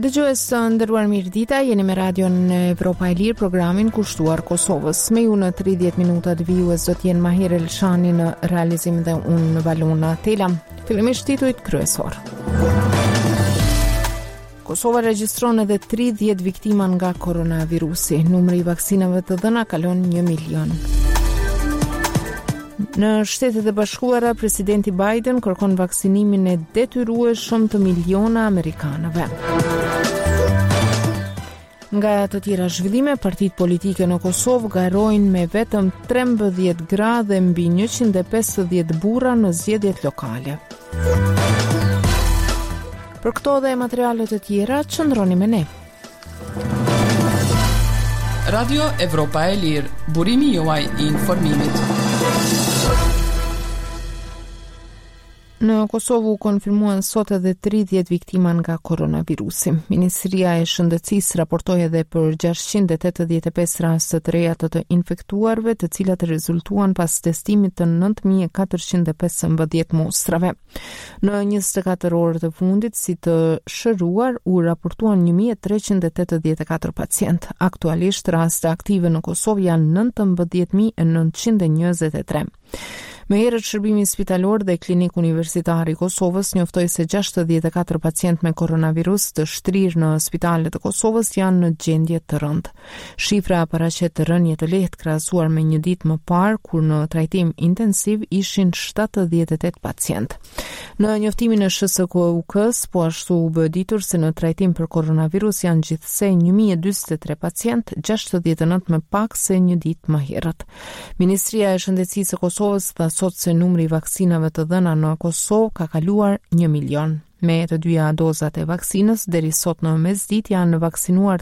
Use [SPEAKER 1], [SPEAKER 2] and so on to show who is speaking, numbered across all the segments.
[SPEAKER 1] Dëgjues të nderuar, mirëdita, jeni me radion Evropa e Lirë, programin kushtuar Kosovës. Me ju në 30 minuta të vijues do t'jenë Mahir Elshani në realizim dhe unë në Valona Tela. Fillimisht titujt kryesor. Kosova regjistron edhe 30 viktima nga koronavirusi. Numri i vaksinave të dhëna kalon 1 milion. Në Shtetet e Bashkuara, presidenti Biden kërkon vaksinimin e detyrueshëm të miliona amerikanëve. Nga të tjera zhvillime, partitë politike në Kosovë garojnë me vetëm 13 gra dhe mbi 150 burra në zgjedhjet lokale. Për këto dhe materialet të tjera, qëndroni me ne.
[SPEAKER 2] Radio Evropa e Lirë, burimi juaj i informimit.
[SPEAKER 1] Në Kosovë u konfirmuan sot edhe 30 viktima nga koronavirusi. Ministria e Shëndetësisë raportoi edhe për 685 raste të reja të infektuarve, të cilat rezultuan pas testimit të 9415 mostrave. Në 24 orë të fundit, si të shëruar, u raportuan 1384 pacient. Aktualisht raste aktive në Kosovë janë 19923. Me herët shërbimi spitalor dhe klinik universitar i Kosovës njoftoi se 64 pacient me koronavirus të shtrirë në spitalet e Kosovës janë në gjendje të rëndë. Shifra paraqet rënje të lehtë krahasuar me një ditë më parë, kur në trajtim intensiv ishin 78 pacient. Në njoftimin e SHSKUK-s, po ashtu u bë ditur se në trajtim për koronavirus janë gjithsej 1043 pacient, 69 më pak se një ditë më herët. Ministria e Shëndetësisë e Kosovës tha sot se numri i vaksinave të dhëna në Kosovë ka kaluar 1 milion. Me të dyja dozat e vaksinës, deri sot në mesditë janë vaksinuar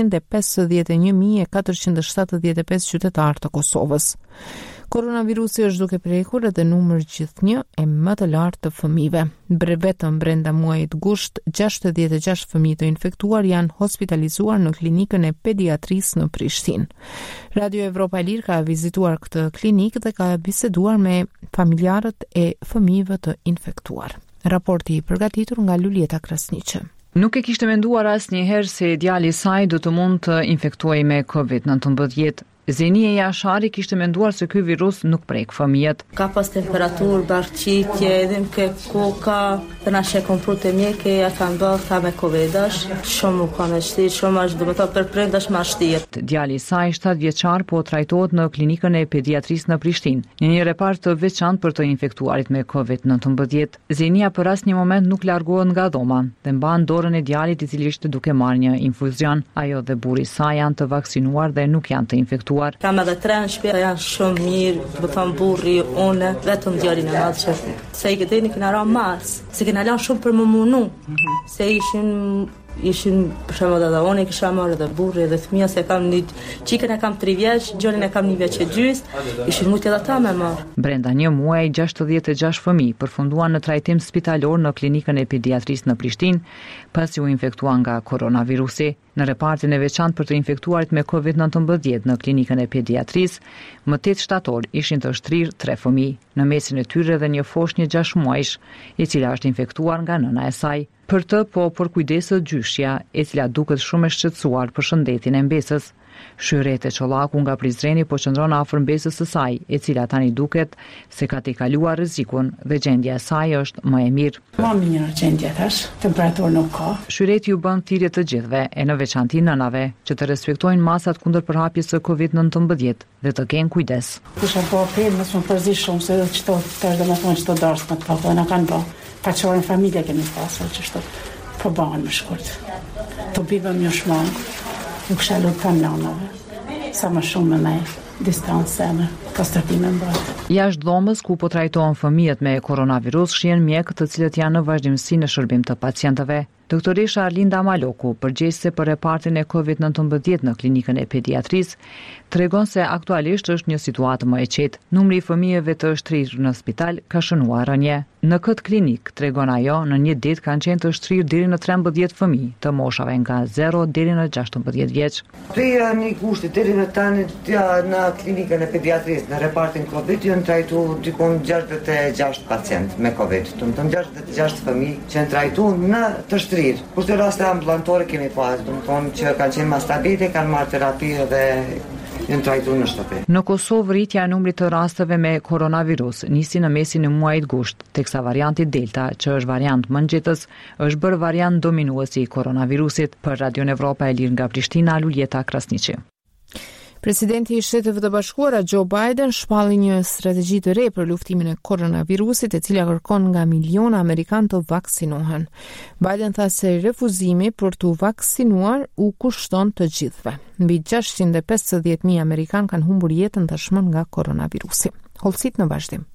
[SPEAKER 1] 351.475 qytetarë të Kosovës. Koronavirusi është duke prekur edhe numër gjithnjë e më të lartë të fëmijëve. Vetëm brenda muajit gusht, 66 fëmijë të infektuar janë hospitalizuar në klinikën e pediatrisë në Prishtinë. Radio Evropa e Lirë ka vizituar këtë klinikë dhe ka biseduar me familjarët e fëmijëve të infektuar. Raporti i përgatitur nga Lulieta Krasniqe.
[SPEAKER 3] Nuk e kishte menduar asnjëherë se djali i saj do të mund të infektuej me COVID-19. Zenia Jashari kishte menduar se ky virus nuk prek fëmijët.
[SPEAKER 4] Ka pas temperaturë, barqitje, edhe më ke koka, të na shekon prute mjeke, ja kanë bërë ta me Covid-ash, shumë u ka me shtirë, shumë është do me ta për prendash ma shtirë.
[SPEAKER 3] Djali i saj 7 vjeçar po trajtohet në klinikën e pediatrisë në Prishtinë, në një repart të veçantë për të infektuarit me COVID-19. Zenia për asnjë moment nuk largohet nga dhoma dhe mban dorën e djalit i cili ishte duke marrë një infuzion. Ajo dhe burri i saj janë të vaksinuar dhe nuk janë të infektuar.
[SPEAKER 4] Kam edhe 3 në shtëpi, janë shumë mirë, do të burri, unë, vetëm djalin e madh që se i këtë kena ra mars, se kena la shumë për më munu, se ishin për shembull edhe unë kisha marrë edhe burri edhe fëmia, se kam një çikën e kam 3 vjeç, djalin e kam 1 vjeç e gjys, ishin multi edhe ata me marr.
[SPEAKER 3] Brenda një muaji 66 fëmijë përfunduan në trajtim spitalor në klinikën e pediatrisë në Prishtinë pasi u infektuan nga koronavirusi. Në repartin e veçantë për të infektuarit me COVID-19 në klinikën e pediatrisë, më 8 shtator ishin të shtrirë 3 fëmijë, në mesin e tyre edhe një foshnjë 6 muajsh, e cila është infektuar nga nëna e saj. Për të po përkujdeset gjyshja, e cila duket shumë e shqetësuar për shëndetin e mbesës. Shyrete Çollaku nga Prizreni po qëndron afër mbesës së saj, e cila tani duket se ka tejkaluar rrezikun dhe gjendja e saj është më e mirë.
[SPEAKER 5] Më mirë gjendja tash, temperaturë nuk ka.
[SPEAKER 3] Shyreti u bën thirrje të gjithëve, e në veçantë nënave, që të respektojnë masat kundër përhapjes së COVID-19 dhe të kenë kujdes.
[SPEAKER 5] Kisha po mos më përzi shumë se çto tash domethënë çto darsë më të na kanë bë. Faqorën familja kemi pasur që çto po bëhen më shkurt. Të bivëm një shmang. Nuk shalu të nënave, sa më shumë me distancë me kastratime më bërë.
[SPEAKER 3] Jashtë dhomës ku po trajtohen fëmijët me koronavirus, shihen mjekët të cilët janë në vazhdimsi në shërbim të pacientëve. Doktoresha Arlinda Maloku, përgjegjëse për repartin e COVID-19 në klinikën e pediatrisë, tregon se aktualisht është një situatë më e qetë. Numri i fëmijëve të shtrirë në spital ka shënuar rënje. Në këtë klinik, tregon ajo, në një ditë kanë qenë të shtrirë deri në 13 fëmijë të moshave nga 0 deri në 16 vjeç.
[SPEAKER 6] Prej një kushti deri në tani në klinikën e pediatrisë në repartin COVID janë trajtuar dikon 66 pacient me COVID. Do të thonë 66 fëmijë që janë trajtuar në të shtrirë. Kurse raste ambulantore kemi pas, domethënë që kanë qenë më stabile, kanë marrë terapi dhe janë trajtuar në shtëpi.
[SPEAKER 3] Në Kosovë rritja e numrit të rasteve me koronavirus nisi në mesin e muajit gusht, teksa varianti Delta, që është variant më nxehtës, është bërë variant dominues i koronavirusit. Për Radio Evropa e Lirë nga Prishtina, Luljeta Krasniqi.
[SPEAKER 1] Presidenti i Shteteve të Bashkuara Joe Biden shpalli një strategji të re për luftimin e koronavirusit, e cila kërkon nga miliona amerikanë të vaksinohen. Biden tha se refuzimi për të vaksinuar u kushton të gjithëve. Mbi 650.000 amerikanë kanë humbur jetën tashmë nga koronavirusi. Holsit në vazhdim.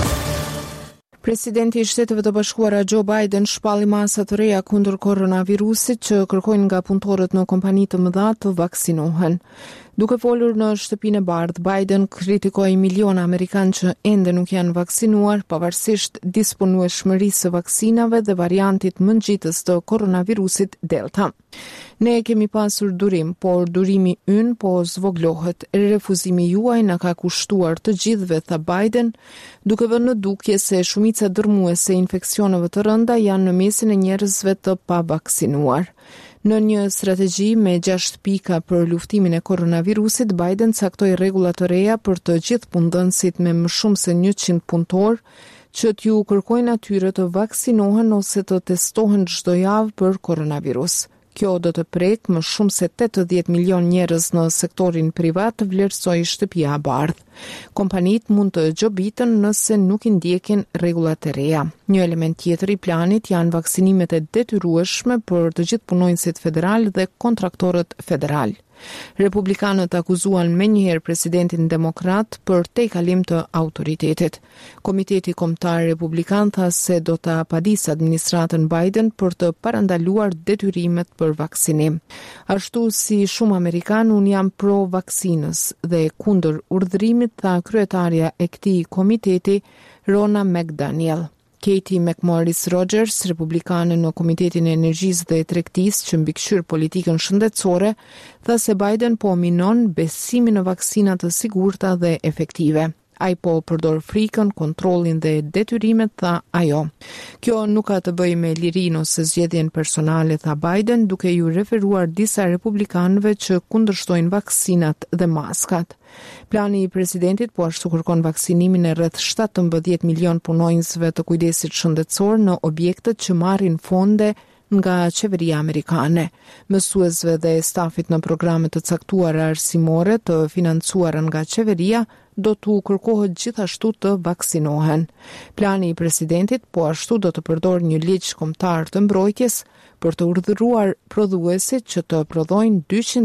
[SPEAKER 1] Presidenti i Shteteve të Bashkuara Joe Biden shpalli masa të reja kundër koronavirusit që kërkojnë nga punëtorët në kompani të mëdha të vaksinohen. Duke folur në Shtëpinë e Bardhë, Biden kritikoi miliona amerikanë që ende nuk janë vaksinuar, pavarësisht disponueshmërisë së vaksinave dhe variantit më nxitës të koronavirusit Delta. Ne kemi pasur durim, por durimi ynë po zvoglohet. Refuzimi juaj na ka kushtuar të gjithëve, tha Biden, duke vënë në dukje se shumica dërmuese e infeksioneve të rënda janë në mesin e njerëzve të pavaksinuar. Në një strategji me 6 pika për luftimin e koronavirusit, Biden caktoi rregulla të reja për të gjithë punëdhënësit me më shumë se 100 punëtor, që t'ju kërkojnë atyre të vaksinohen ose të testohen çdo javë për koronavirus. Kjo do të prek më shumë se 80 milion njerëz në sektorin privat, vlerësoi Shtëpia e Bardhë. Kompanitë mund të gjobitën nëse nuk i ndjekin rregullat e reja. Një element tjetër i planit janë vaksinimet e detyrueshme për të gjithë punonjësit federal dhe kontraktorët federal. Republikanët akuzuan menjëherë presidentin demokrat për tejkalim të autoritetit. Komiteti Kombëtar Republikan tha se do të padis administratën Biden për të parandaluar detyrimet për vaksinim. Ashtu si shumë Amerikanë, unë jam pro vaksinës dhe kundër urdhërimit, tha kryetarja e këtij komiteti Ronna McDaniel. Katie McMorris Rogers, republikane në Komitetin e Energjisë dhe Tregtisë që mbikëqyr politikën shëndetësore, tha se Biden po minon besimin në vaksina të sigurta dhe efektive. Ai po përdor frikën, kontrollin dhe detyrimet, tha ajo. Kjo nuk ka të bëjë me lirinë ose zgjedhjen personale, tha Biden, duke ju referuar disa republikanëve që kundërshtojnë vaksinat dhe maskat. Plani i presidentit po ashtu kërkon vaksinimin e rreth 17 milion punonjësve të kujdesit shëndetësor në objektet që marrin fonde nga qeveria amerikane. Mësuesve dhe stafit në programe të caktuara arsimore të financuara nga qeveria do t'u kërkohet gjithashtu të vaksinohen. Plani i presidentit po ashtu do të përdor një ligj kombëtar të mbrojtjes për të urdhëruar prodhuesit që të prodhojnë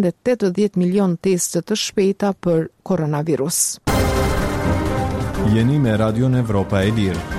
[SPEAKER 1] 280 milion teste të shpejta për koronavirus.
[SPEAKER 7] Jeni me Radio Evropa e Lirë.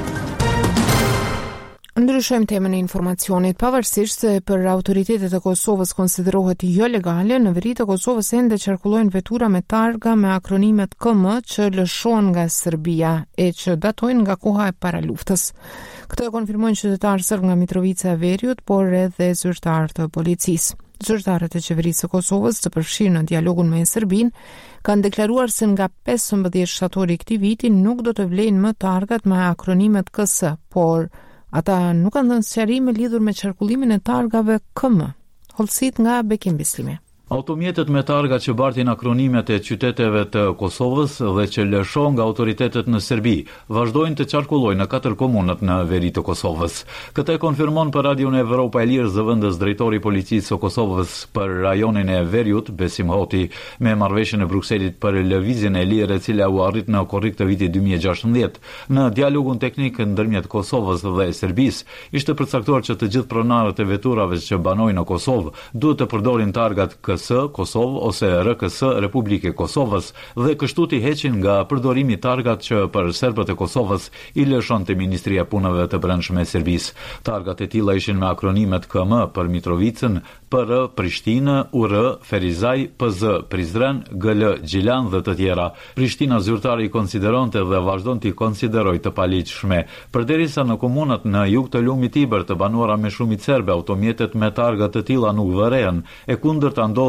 [SPEAKER 1] Ndryshojmë temën e informacionit. Pavarësisht se për autoritetet e Kosovës konsiderohet jo legale, në veri të Kosovës ende qarkullojnë vetura me targa me akronimet KM që lëshohen nga Serbia e që datojnë nga koha e paraluftës. Këtë konfirmojnë qytetarë serb nga Mitrovica e Veriut, por edhe zyrtarë të policisë. Zyrtarët e qeverisë së Kosovës të përfshirë në dialogun me Serbinë kanë deklaruar se nga 15 shtatori i këtij viti nuk do të vlejnë më targat me akronimet KS, por ata nuk kanë dhënë sqarime lidhur me qarkullimin e targave KM. Holsit nga Bekim Bislimi.
[SPEAKER 8] Automjetet me targa që bartin akronimet e qyteteve të Kosovës dhe që lëshon nga autoritetet në Serbi, vazhdojnë të qarkullojnë në 4 komunat në veri të Kosovës. Këtë e konfirmon për Radio Evropa e Lirë zëvendës drejtori i policisë së Kosovës për rajonin e Veriut, Besim Hoti, me marrëveshjen e Brukselit për lëvizjen e lirë e cila u arrit në korrik të vitit 2016. Në dialogun teknik ndërmjet Kosovës dhe Serbisë, ishte përcaktuar që të gjithë pronarët e veturave që banojnë në Kosovë duhet të përdorin targat Kosovë ose RKS Republike Kosovës dhe kështu t'i heqin nga përdorimi targat që për serbët e Kosovës i lëshonte Ministria e Punëve të Brendshme e Serbisë. Targat e tilla ishin me akronimet KM për Mitrovicën, PR Prishtinë, UR Ferizaj, PZ Prizren, GL Gjilan dhe të tjera. Prishtina zyrtari i konsideronte dhe vazhdon t'i konsiderojë të paligjshme. Përderisa në komunat në jug të lumit Tiber të banuara me shumicë serbe, automjetet me targa të tilla nuk vërehen, e kundërta ndodhi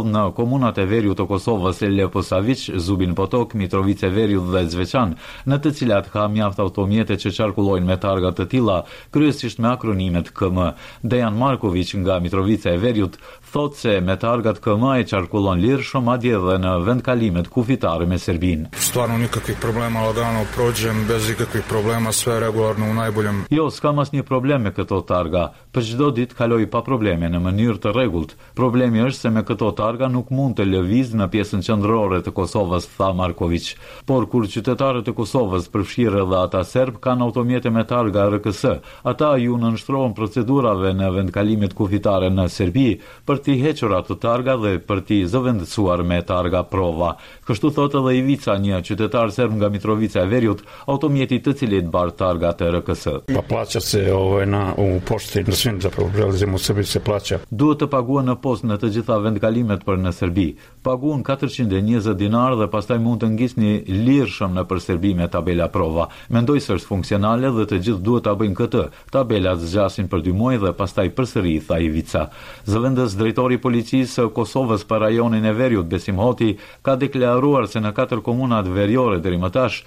[SPEAKER 8] ndodh në komunat e veriut të Kosovës, Leposavić, Zubin Potok, Mitrovica e Veriut dhe Zveçan, në të cilat ka mjaft automjete që qarkullojnë me targa të tilla, kryesisht me akronimet KM. Dejan Marković nga Mitrovica e Veriut thotë se me targat KM e qarkullon lirshëm, madje edhe në vendkalimet kufitare me Serbinë.
[SPEAKER 9] Stvarno nikakvih problema, lagano prođem bez ikakvih problema, sve regularno u najboljem.
[SPEAKER 8] Jo, s'kam asnjë problem me këto targa. Për çdo ditë kaloj pa probleme në mënyrë të rregullt. Problemi është se me këto targa nuk mund të lëviz në pjesën qendrore të Kosovës, tha Marković. Por kur qytetarët e Kosovës, përfshirë edhe ata serb, kanë automjete me targa RKS, ata ju nënshtrohen procedurave në vendkalimet kufitare në Serbi për t'i hequr ato targa dhe për t'i zëvendësuar me targa prova. Kështu thotë edhe Ivica, një qytetar serb nga Mitrovica e Veriut, automjeti të cilit bar targat e RKS.
[SPEAKER 9] Pa plaća se u pošti na svim zapravo prelazima u Srbiji se plaća.
[SPEAKER 8] Duhet të paguhen në post në të gjitha vendkalimet për në Serbi. Paguhen 420 dinar dhe pastaj mund të ngisni lirshëm në për Serbi me tabela prova. Mendoj se është funksionale dhe të gjithë duhet ta bëjnë këtë. Tabelat zgjasin për 2 muaj dhe pastaj përsëri, tha Ivica. Zëvendës drejtori i policisë së Kosovës për rajonin e Veriut, Besim Hoti, ka deklaruar se në 4 komunat veriore deri më tash,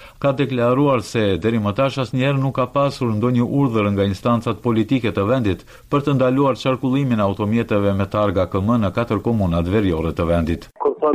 [SPEAKER 8] asnjëherë nuk ka pasur ndonjë urdhër nga instancat politike të vendit për të ndaluar qarkullimin e automjeteve me targa KM në 4 komunat veriore të vendit.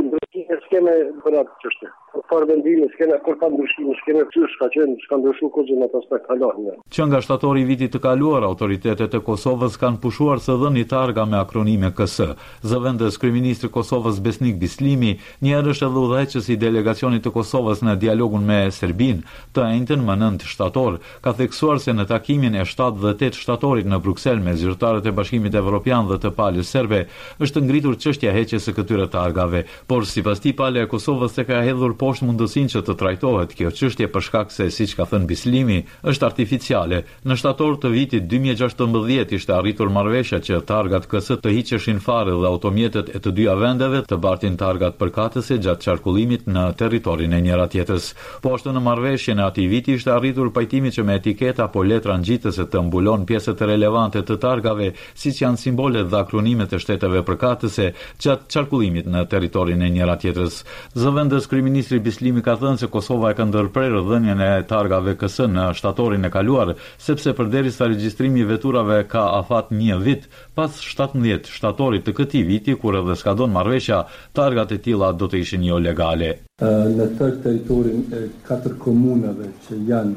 [SPEAKER 10] Skeme për atë çështje. Për vendime, kur ka ndryshime, skeme çysh ka qenë, s'ka ndryshuar kurrë në aspekt kalon.
[SPEAKER 8] Që nga shtatori i vitit të kaluar, autoritetet e Kosovës kanë pushuar së dhëni targa me akronime KS. Zëvendës kryeministri i Kosovës Besnik Bislimi, një herë është edhe udhëheqës i delegacionit të Kosovës në dialogun me Serbinë, të njëjtën më 9 shtator, ka theksuar se në takimin e 7 dhe 8 shtatorit në Bruksel me zyrtarët e Bashkimit Evropian dhe të palës serbe, është ngritur çështja e heqjes së këtyre targave, por sipas tij Pala e Kosovës se ka hedhur poshtë mundësinë që të trajtohet kjo çështje për shkak se, siç ka thënë Bislimi, është artificiale. Në shtator të vitit 2016 ishte arritur marrëveshja që targat KS të hiqeshin fare dhe automjetet e të dyja vendeve të bartin targat përkatëse gjatë qarkullimit në territorin e njëra tjetrës. Poshtë në marrëveshjen e atij viti ishte arritur pajtimi që me etiketa apo letra ngjitëse të mbulon pjesët relevante të targave, siç janë simbolet dhe akronimet e shteteve përkatëse gjatë qarkullimit në territorin e njëra tjetrës. Zëvendës kryeministri Bislimi ka thënë se Kosova e ka ndërprerë dhënien e targave KS në shtatorin e kaluar, sepse përderisa regjistrimi i veturave ka afat 1 vit, pas 17 shtatorit të këtij viti, kur edhe skadon marrëveshja, targat e tilla do të ishin jo legale.
[SPEAKER 11] Në tërë territorin e 4 komunave që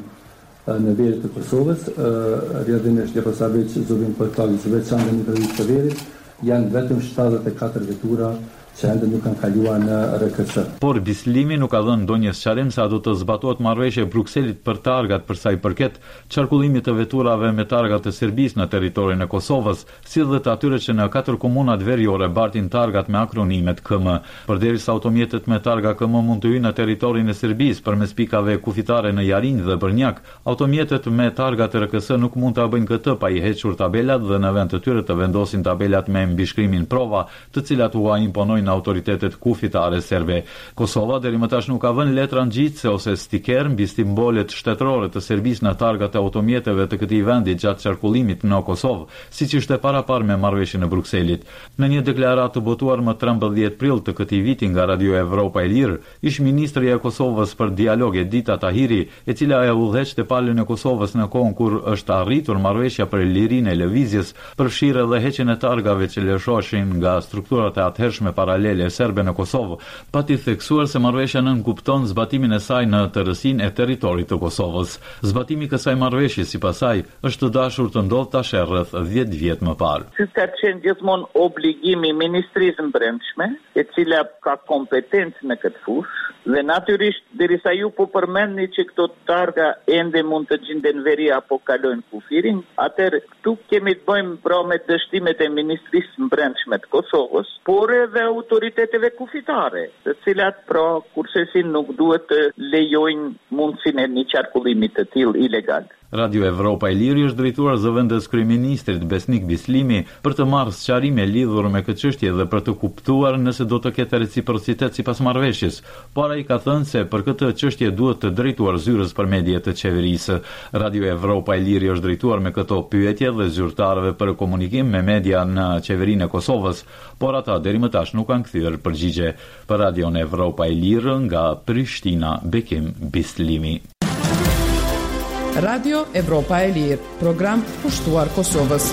[SPEAKER 11] janë në veri të Kosovës, rrjedhimisht Leposavić, Zubin Potok, Zveçan dhe Mitrovica e Veriut, janë vetëm 74 vetura që ende nuk kanë kaluar në RKS.
[SPEAKER 8] Por Bislimi nuk ka dhënë ndonjë sqarim se a do të zbatohet marrëveshja e Brukselit për targat për sa i përket qarkullimit të veturave me targa të Serbisë në territorin e Kosovës, si dhe të atyre që në 4 komunat veriore bartin targat me akronimet KM. Përderisa automjetet me targa KM mund të hyjnë në territorin e Serbisë përmes pikave kufitare në Jarinj dhe Brnjak, automjetet me targat e RKS nuk mund ta bëjnë këtë pa i hequr tabelat dhe në vend të tyre të vendosin tabelat me mbishkrimin prova, të cilat u imponojnë në autoritetet kufitare serbe. Kosova deri më tash nuk ka vënë letra ngjitëse ose stiker mbi simbolet shtetërore të Serbisë në targat e automjeteve të këtij vendi gjatë qarkullimit në Kosovë, siç ishte parapar me marrëveshjen e Brukselit. Në një deklaratë të botuar më 13 prill të këtij viti nga Radio Evropa e Lirë, ish ministri e Kosovës për dialog Edita Tahiri, e cila e udhëheqte palën e Kosovës në kohën kur është arritur marrëveshja për lirinë e lëvizjes, përfshirë edhe heqjen e targave që lëshoheshin nga strukturat e atëhershme paralele serbe në Kosovë, pati theksuar se marrëveshja nënkupton zbatimin e saj në tërësinë e territorit të Kosovës. Zbatimi i kësaj marrëveshje sipas saj është të dashur të ndodhë tash rreth 10 vjet më parë.
[SPEAKER 12] Ka qenë gjithmonë obligimi i Ministrisë Brendshme, e cila ka kompetencë në këtë fushë, dhe natyrisht derisa ju po përmendni që këto targa ende mund të gjenden veri apo kalojnë kufirin, atëherë këtu kemi të bëjmë pra me dështimet e Ministrisë Brendshme të Kosovës, por edhe autoriteteve kufitare, të cilat pra kurse si nuk duhet të lejojnë mundësinë e një qarkullimit të tillë ilegal.
[SPEAKER 8] Radio Evropa e Lirë është drejtuar zëvendës kryeministrit Besnik Bislimi për të marrë sqarime lidhur me këtë çështje dhe për të kuptuar nëse do të ketë reciprocitet sipas marrëveshjes. Por ai ka thënë se për këtë çështje duhet të drejtuar zyrës për mediat të qeverisë. Radio Evropa e Lirë është drejtuar me këto pyetje dhe zyrtarëve për komunikim me media në qeverinë e Kosovës, por ata deri më tash nuk kanë kthyer përgjigje. Për Radion Evropa e Lirë nga Prishtina, Bekim Bislimi.
[SPEAKER 2] Radio Evropa e Lirë, program pushtuar Kosovës.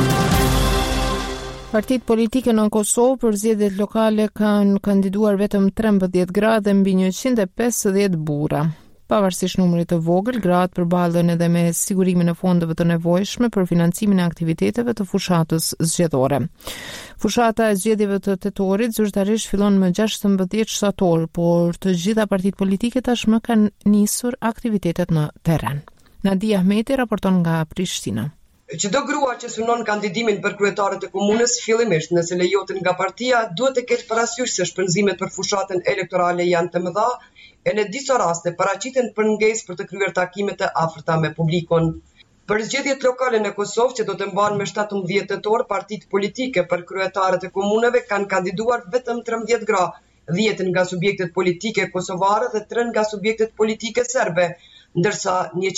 [SPEAKER 1] Partitë politike në Kosovë për zgjedhjet lokale kanë kandiduar vetëm 13 gra dhe mbi 150 burra. Pavarësisht numrit të vogël, gratë përballen edhe me sigurimin e fondeve të nevojshme për financimin e aktiviteteve të fushatës zgjedhore. Fushata e zgjedhjeve të tetorit zyrtarisht fillon më 16 shtator, por të gjitha partitë politike tashmë kanë nisur aktivitetet në terren. Nadia Ahmeti raporton nga Prishtina.
[SPEAKER 13] Çdo grua që synon kandidimin për kryetare të komunës, fillimisht nëse lejohet nga partia, duhet të ketë parasysh se shpenzimet për fushatën elektorale janë të mëdha e në disa raste paraqiten për mungesë për të kryer takime të afërta me publikun. Për zgjedhjet lokale në Kosovë që do të mbahen më 17 tetor, partitë politike për kryetarët e komunave kanë kandiduar vetëm 13 gra, 10 nga subjektet politike kosovare dhe 3 nga subjektet politike serbe, ndërsa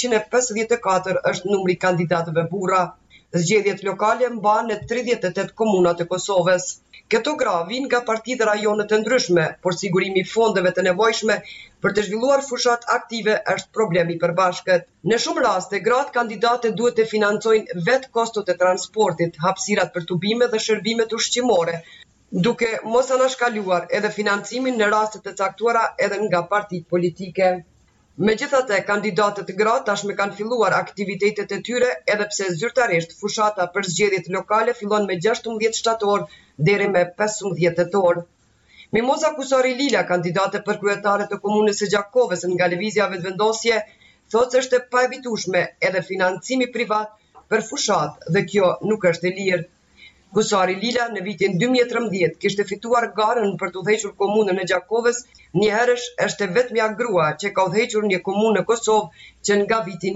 [SPEAKER 13] 154 është numri kandidatëve burra. Zgjedhjet lokale mbahen në 38 komuna të Kosovës. Këto gra vijnë nga partitë dhe rajone të ndryshme, por sigurimi i fondeve të nevojshme për të zhvilluar fushat aktive është problemi i përbashkët. Në shumë raste, gratë kandidate duhet të financojnë vetë kostot e transportit, hapësirat për tubime dhe shërbimet ushqimore, duke mos anashkaluar edhe financimin në raste të caktuara edhe nga partitë politike. Megjithatë, kandidatët gra tashmë kanë filluar aktivitetet e tyre edhe pse zyrtarisht fushata për zgjedhjet lokale fillon me 16 shtator deri me 15 tetor. Mimoza Kusari Lila, kandidate për kryetare të komunës së Gjakovës nga lëvizja vetëvendosje, thotë se është e paevitueshme edhe financimi privat për fushat dhe kjo nuk është e lirë. Kusari Lila në vitin 2013 kishte fituar garën për të udhëhequr komunën e Gjakovës, njëherësh është vetmja grua që ka udhëhequr një komunë në Kosovë që nga viti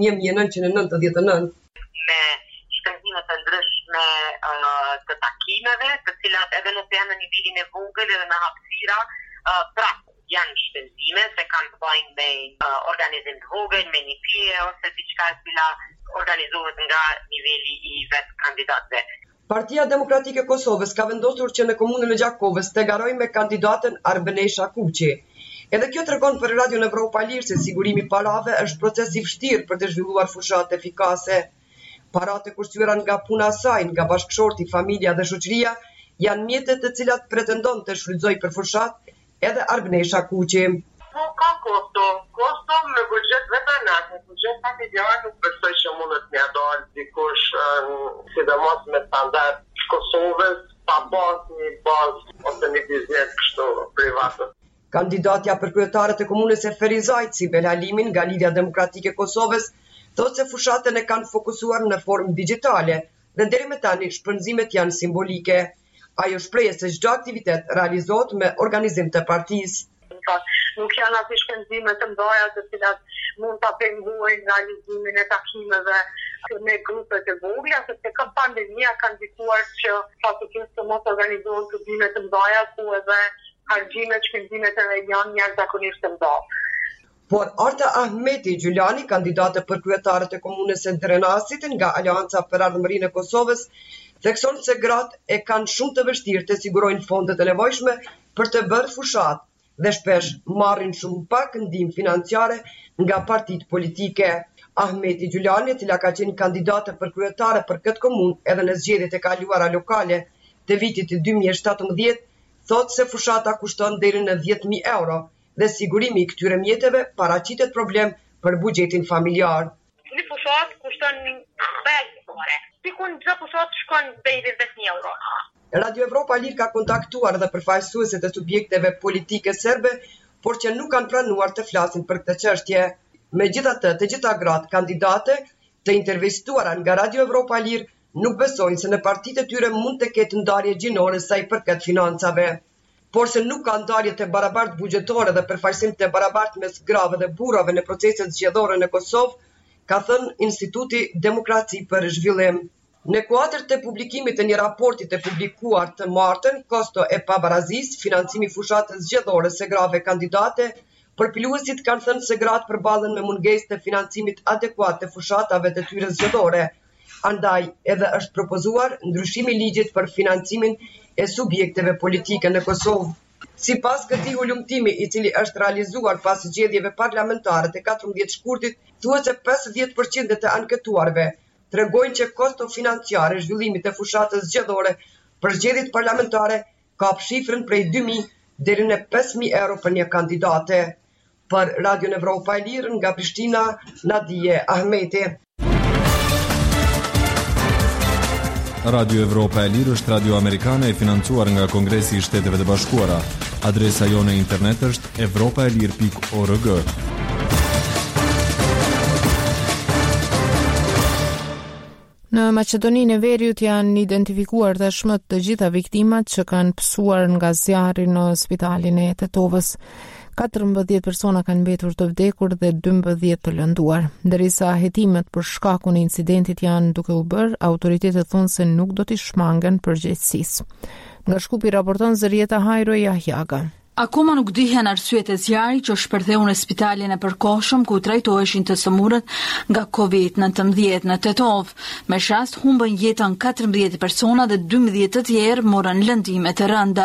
[SPEAKER 13] 1999.
[SPEAKER 14] Me shpenzime të ndryshme të takimeve, të cilat edhe nëse janë në nivelin e vogël edhe në hapësira, janë shpenzime se kanë të bëjnë me organizim të vogël, me një pije ose diçka e cila organizohet nga niveli i vetë kandidatëve.
[SPEAKER 13] Partia Demokratike e Kosovës ka vendosur që në komunën e Gjakovës të garojë me kandidaten Arbenesha Kuqi. Edhe kjo tregon për Radion Evropa Lirë se sigurimi parave është proces i vështirë për të zhvilluar fushat efikase. Paratë e kursyeara nga puna e saj, nga bashkëshorti, familja dhe shoqëria janë mjetet të cilat pretendon të shfrytëzojë për fushat edhe Arbenesha Kuqi.
[SPEAKER 14] Ka kosto me buxhet vetanat, me buxhet familjar, nuk besoj që mundet me dalë dikush sidomos me standard Kosovës, pa pas një bazë ose një biznes kështu private.
[SPEAKER 13] Kandidatja për kryetare të komunës e Ferizajt, Sibel Halimin nga Lidhja Demokratike e Kosovës, thotë se fushatën e kanë fokusuar në formë digjitale dhe deri më tani shpenzimet janë simbolike. Ajo shpreh se çdo aktivitet realizohet me organizim të partisë.
[SPEAKER 14] Nuk janë aty shpenzime të mëdha të cilat mund ta pengojnë realizimin e takimeve me grupet e vogla, sepse ka pandemia ka ndikuar që fatikisht të mos organizohen tubime të mëdha, ku edhe harxhimet, shpenzimet e regionit janë zakonisht të mëdha.
[SPEAKER 13] Por Arta Ahmeti Gjulani, kandidate për kryetarët e komunës së Drenasit nga Aleanca për Ardhmërinë e Kosovës, thekson se gratë e kanë shumë të vështirë të sigurojnë fondet e nevojshme për të bërë fushat dhe shpesh marrin shumë pak ndihmë financiare nga partitë politike. Ahmeti Gjulani, cila ka qenë kandidate për kryetare për këtë komunë edhe në zgjedhjet e kaluara lokale të vitit 2017, thotë se fushata kushton deri në 10.000 euro dhe sigurimi i këtyre mjeteve paraqitet problem për buxhetin familjar.
[SPEAKER 14] Një fushat kushton $5. Pikun çdo fushat shkon deri 10.000 euro.
[SPEAKER 13] Radio Evropa Lirë ka kontaktuar dhe përfaqësuesit e subjekteve politike serbe, por që nuk kanë pranuar të flasin për këtë çështje. Megjithatë, të gjitha gratë kandidate të intervistuara nga Radio Evropa Lirë nuk besojnë se në partitë e tyre mund të ketë ndarje gjinore sa i përket financave. Por se nuk ka ndarje të barabartë buxhetore dhe përfaqësim të barabartë mes grave dhe burrave në proceset zgjedhore në Kosovë, ka thënë Instituti Demokraci për Zhvillim. Në kuadër të publikimit të një raporti të publikuar të martën, kosto e pabarazisë, financimi fushatës zgjedhore se grave kandidate, përpiluesit kanë thënë se gratë përballen me mungesë të financimit adekuat të fushatave të tyre zgjedhore. Andaj edhe është propozuar ndryshimi ligjit për financimin e subjekteve politike në Kosovë. Sipas këtij hulumtimi i cili është realizuar pas zgjedhjeve parlamentare të 14 shkurtit, thuhet se 50% të anketuarve tregojnë që kosto financiare zhvillimit të fushatës zgjedhore për zgjedhjet parlamentare kap shifrën prej 2.000 deri në 5.000 euro për një kandidate. Për Radio Evropa e Lirë nga Prishtina, Nadije Ahmeti.
[SPEAKER 7] Radio Evropa e Lirë është radio amerikane e financuar nga Kongresi i Shteteve të Bashkuara. Adresa jone internet është europaelir.org.
[SPEAKER 1] Në Maqedoninë e Veriut janë identifikuar tashmë të gjitha viktimat që kanë pësuar nga zjarri në spitalin e Tetovës. 14 persona kanë mbetur të vdekur dhe 12 të lënduar. Derisa hetimet për shkakun e incidentit janë duke u bërë, autoritetet thonë se nuk do t'i shmangen përgjegjësisë. Nga Shkupi raporton Zërieta Hajro Jahjaga.
[SPEAKER 15] Akoma nuk dihen arsyet e zjarrit që shpërtheu në spitalin e përkohshëm ku trajtoheshin të sëmurët nga COVID-19 në Tetov. Me shast humbën jetën 14 persona dhe 12 të tjerë morën lëndime të rënda.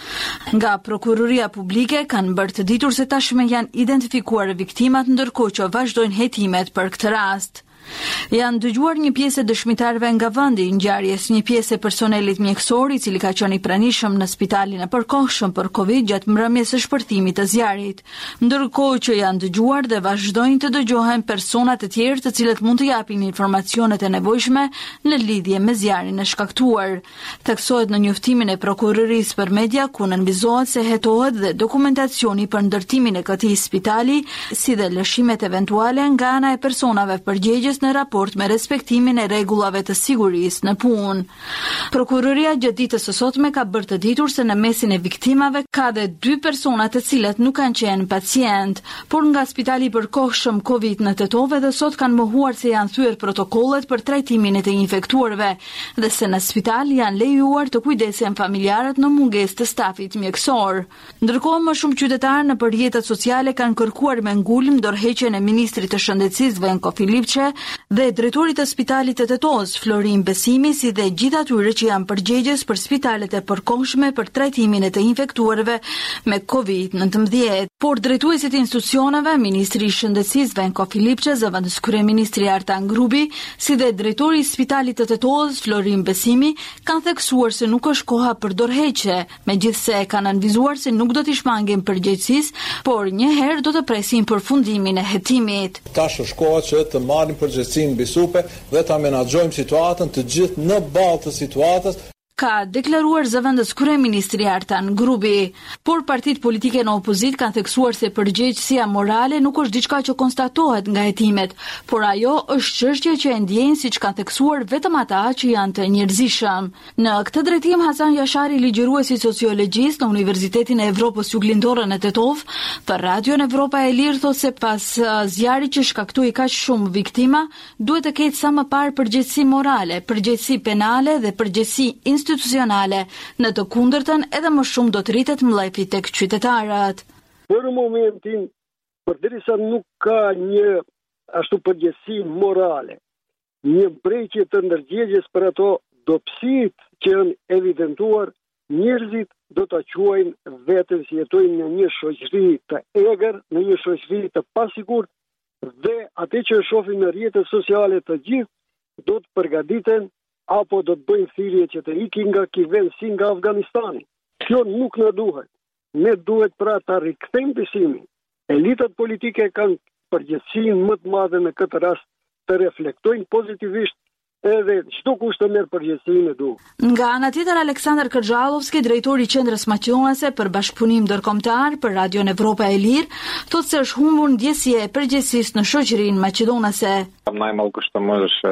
[SPEAKER 15] Nga Prokuroria Publike kanë bërë të ditur se tashmë janë identifikuar viktimat ndërkohë që vazhdojnë hetimet për këtë rast. Janë dëgjuar një pjesë e dëshmitarëve nga vendi i ngjarjes, një pjesë e personelit mjekësor i cili ka qenë i pranishëm në spitalin e përkohshëm për Covid gjatë mbrëmjes së shpërtimit të zjarrit, ndërkohë që janë dëgjuar dhe vazhdojnë të dëgjohen persona të tjerë të cilët mund të japin informacionet e nevojshme në lidhje me zjarrin e shkaktuar. Theksohet në njoftimin e prokurorisë për media ku nënvizohet se hetohet dhe dokumentacioni për ndërtimin e këtij spitali, si dhe lëshimet eventuale nga ana e personave përgjegjës në raport me respektimin e rregullave të sigurisë në punë. Prokuroria gjatë ditës së sotme ka bërë të ditur se në mesin e viktimave ka dhe 2 persona të cilët nuk kanë qenë pacient, por nga spitali përkohshëm Covid në Tetov edhe sot kanë mohuar se janë thyer protokollet për trajtimin e të infektuarve dhe se në spital janë lejuar të kujdesen familjarët në mungesë të stafit mjekësor. Ndërkohë më shumë qytetarë në rrjetet sociale kanë kërkuar me ngulm dorëheqjen e ministrit të shëndetësisë Venko Filipçe dhe drejtorit të spitalit të Tetovës Florin Besimi, si dhe gjithë atyre që janë përgjegjës për spitalet e përkohshme për trajtimin e të infektuarve me COVID-19. Por drejtuesit e institucioneve, ministri i shëndetësisë Venko Filipçe, zëvendës kryeministri Artan Grubi, si dhe drejtori i spitalit të Tetovës Florin Besimi, kanë theksuar se nuk është koha për dorëheqje, megjithse kanë anvizuar se nuk do t'i shmangen përgjegjësisë, por një herë do të presin përfundimin e hetimit.
[SPEAKER 16] Tash është koha që të marrim përgjegjësinë mbi supe dhe ta menaxhojmë situatën të gjithë në ballë të situatës.
[SPEAKER 15] Ka deklaruar zëvendës kryeministri Artan Grubi, por partitë politike në opozit kanë theksuar se përgjegjësia morale nuk është diçka që konstatohet nga hetimet, por ajo është çështje që e ndjejnë siç kanë theksuar vetëm ata që janë të njerëzishëm. Në këtë drejtim Hasan Jashari, ligjërues i sociologjisë në Universitetin e Evropës Juglindore në Tetov, për Radio Evropa e Lirë thotë se pas zjarrit që shkaktoi kaq shumë viktima, duhet të ketë sa më parë përgjegjësi morale, përgjegjësi penale dhe përgjegjësi institucionale, në të kundërtën edhe më shumë do të rritet mlefi tek qytetarët.
[SPEAKER 10] Për momentin, përderisa nuk ka një ashtu përgjegjësi morale, një mbrojtje të ndërgjegjës për ato dobësitë që janë evidentuar, njerëzit do ta quajnë veten si jetojnë në një shoqëri të egër, në një shoqëri të pasigurt, dhe atë që shohin në rrjetet sociale të gjithë do të përgatiten apo do të bëjnë thirrje që të ikin nga ky vend si nga Afganistani. Kjo nuk na duhet. Ne duhet pra ta rikthejmë besimin. Elitat politike kanë përgjegjësinë më të madhe në këtë rast të reflektojnë pozitivisht edhe çdo kush të merr përgjegjësinë e duhur.
[SPEAKER 15] Nga ana tjetër, Aleksandar Kërxhallovski, drejtori i Qendrës Maqedonase për Bashkëpunim Ndërkombëtar për Radio Evropa e Lirë, thotë se është humbur ndjesia e përgjegjësisë në shoqërinë maqedonase.
[SPEAKER 17] Najmall kushtomësh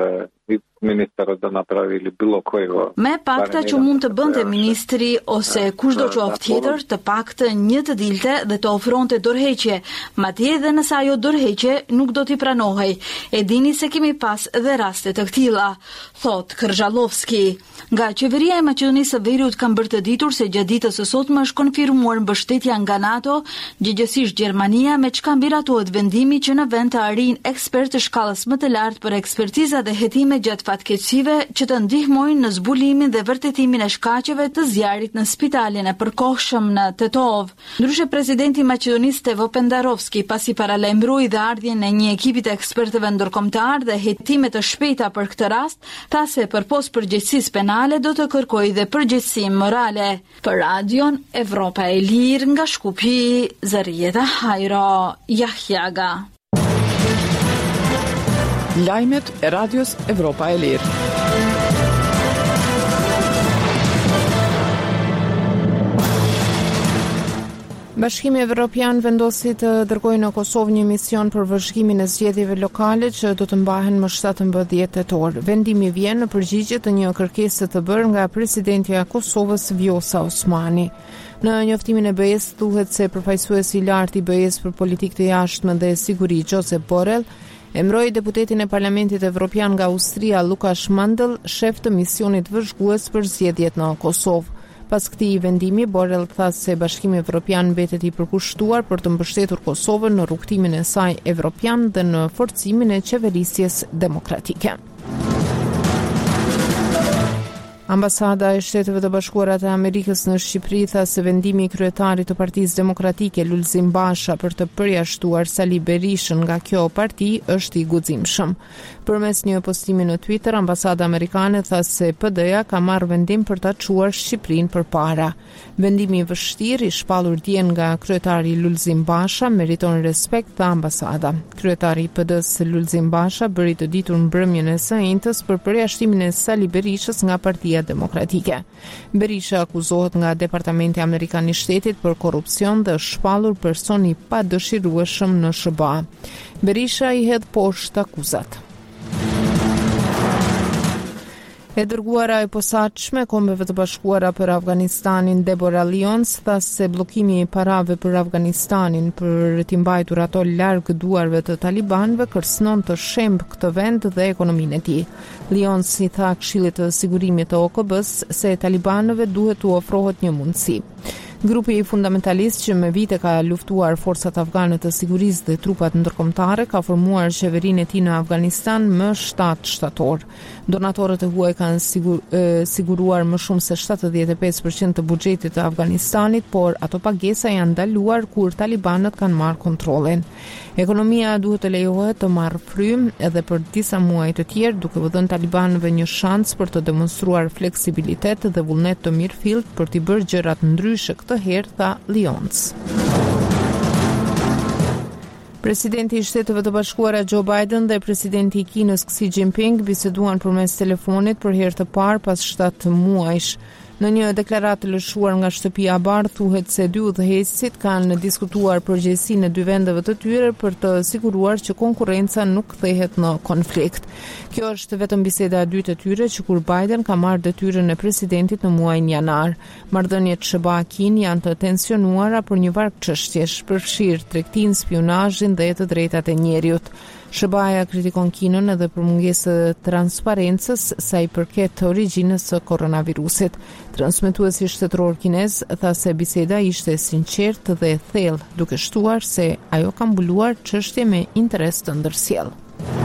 [SPEAKER 17] ministarët do na pravili bilo kojë.
[SPEAKER 15] Me pakta që mund të bënte ministri ose kushdo qoftë tjetër, të paktë një të dilte dhe të ofronte dorëheqje, madje edhe nëse ajo dorëheqje nuk do t'i pranohej. E dini se kemi pas dhe raste të këtilla, thot Kërxhallovski. Nga qeveria e Maqedonisë së Veriut kanë bërë të ditur se gjatë ditës së sotme është konfirmuar mbështetja nga NATO, gjithsesi Gjermania, me çka mbiratohet vendimi që në vend të arrijnë ekspertë të shkallës më të lartë për ekspertiza dhe hetime gjatë fatkeqësive që të ndihmojnë në zbulimin dhe vërtetimin e shkaqeve të zjarrit në spitalin e përkohshëm në Tetov. Ndryshe presidenti i Maqedonisë Stevo Pendarovski pasi paralajmëroi dhe ardhjen e një ekipi të ekspertëve ndërkombëtar dhe hetime të shpejta për këtë rast, tha se përpos përgjegjësisë penale do të kërkojë dhe përgjegjësi morale. Për Radion Evropa e Lirë nga Shkupi, Zarieta Hajro, Jahjaga.
[SPEAKER 2] Lajmet e Radios Evropa e Lirë.
[SPEAKER 1] Bashkimi Evropian vendosi të dërgojë në Kosovë një mision për vëzhgimin e zgjedhjeve lokale që do të mbahen më 17 tetor. Vendimi vjen në përgjigje të një kërkese të bërë nga presidentja e Kosovës Vjosa Osmani. Në njoftimin e BE-s thuhet se përfaqësuesi i lartë i BE-s për politikë të jashtme dhe siguri Josep Borrell emëroi deputetin e Parlamentit Evropian nga Austria Lukash Mandl shef të misionit vëzhgues për zgjedhjet në Kosovë. Pas këtij vendimi, Borrell tha se Bashkimi Evropian mbetet i përkushtuar për të mbështetur Kosovën në rrugtimin e saj evropian dhe në forcimin e qeverisjes demokratike. Ambasada e Shteteve të Bashkuara të Amerikës në Shqipëri tha se vendimi i kryetarit të Partisë Demokratike Lulzim Basha për të përjashtuar Sali Berishën nga kjo parti është i guximshëm. Përmes një postimi në Twitter, ambasada amerikane tha se PD-ja ka marrë vendim për ta çuar Shqipërinë përpara. Vendimi i vështirë i shpallur dje nga kryetari Lulzim Basha meriton respekt, tha ambasada. Kryetari i PD-s Lulzim Basha bëri të ditur mbrëmjen e së njëjtës për përjashtimin e Sali Berishës nga Partia Demokratike. Berisha akuzohet nga Departamenti Amerikan i Shtetit për korrupsion dhe shpallur person i padëshirueshëm në SBA. Berisha i hedh poshtë akuzat. E dërguara e posaçme Kombeve të Bashkuara për Afganistanin Deborah Lyons tha se bllokimi i parave për Afganistanin për t'i mbajtur ato larg duarve të talibanëve kërcënon të shemb këtë vend dhe ekonominë e tij. Lyons i tha Këshillit të Sigurimit të OKB-s se talibanëve duhet t'u ofrohet një mundësi. Grupi fundamentalist që me vite ka luftuar forcat afgane të sigurisë dhe trupat ndërkombëtare ka formuar qeverinë e tij në Afganistan më 7 shtator. Donatorët e huaj kanë siguruar më shumë se 75% të buxhetit të Afganistanit, por ato pagesa janë ndaluar kur talibanët kanë marrë kontrollin. Ekonomia duhet të lejohet të marrë frym edhe për disa muaj të tjerë, duke u dhënë talibanëve një shans për të demonstruar fleksibilitet dhe vullnet të mirëfillt për t'i bërë gjërat ndryshe këtë herë, tha Lyons. Presidenti i Shteteve të Bashkuara Joe Biden dhe presidenti i Kinës Xi Jinping biseduan përmes telefonit për herë të parë pas 7 muajsh. Në një deklaratë të lëshuar nga shtëpia e Bardhë thuhet se dy udhëheqësit kanë diskutuar përgjegjësinë e dy vendeve të tyre për të siguruar që konkurrenca nuk kthehet në konflikt. Kjo është vetëm biseda e dytë e tyre që kur Biden ka marrë detyrën e presidentit në muajin janar. Marrëdhëniet SBA-Kin janë të tensionuara për një varg çështjesh, përfshirë tregtinë, spionazhin dhe të drejtat e njerëzit. SBA-ja kritikon Kinën edhe për mungesë transparencës sa i përket origjinës së koronavirusit. Transmetuesi shtetëror kinez tha se biseda ishte sinqertë dhe thellë, duke shtuar se ajo ka mbuluar çështje me interes të ndërsjellë.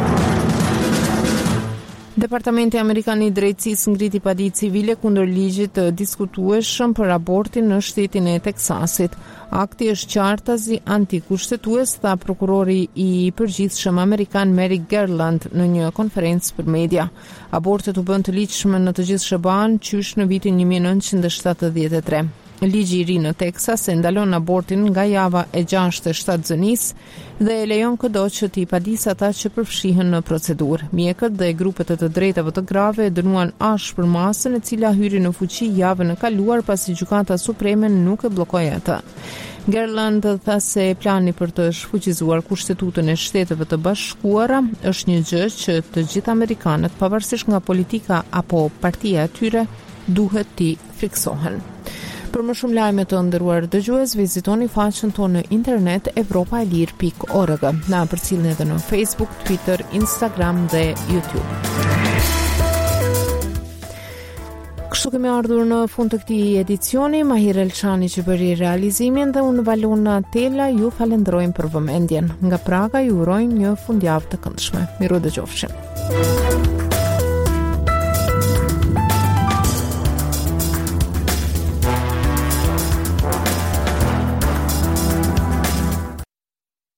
[SPEAKER 1] Departamenti Amerikan i Drejtësisë ngriti padi civile kundër ligjit të diskutueshëm për abortin në shtetin e Teksasit. Akti është qartazi antikushtetues, tha prokurori i përgjithshëm amerikan Merrick Garland në një konferencë për media. Abortet u bën të ligjshme në të gjithë SBA-n qysh në vitin 1973. Ligji i ri në Teksas e ndalon abortin nga java e 6 e shtatzënisë dhe e lejon kudo që t'i padis ata që përfshihen në procedurë. Mjekët dhe grupet e të drejtave të grave e dënuan ashpër masën e cila hyri në fuqi javën e kaluar pasi Gjykata Supreme nuk e bllokoi atë. Garland tha se plani për të shfuqizuar Kushtetutën e Shteteve të Bashkuara është një gjë që të gjithë amerikanët, pavarësisht nga politika apo partia e tyre, duhet t'i fiksohen. Për më shumë lajme të nderuar dëgjues, vizitoni faqen tonë në internet evropaelir.org. Na përcjellni edhe në Facebook, Twitter, Instagram dhe YouTube. Kështu kemi ardhur në fund të këtij edicioni. Mahir Elçani që bëri realizimin dhe unë Valona Tela ju falenderojmë për vëmendjen. Nga Praga ju urojmë një fundjavë të këndshme. Miru dëgjofshim.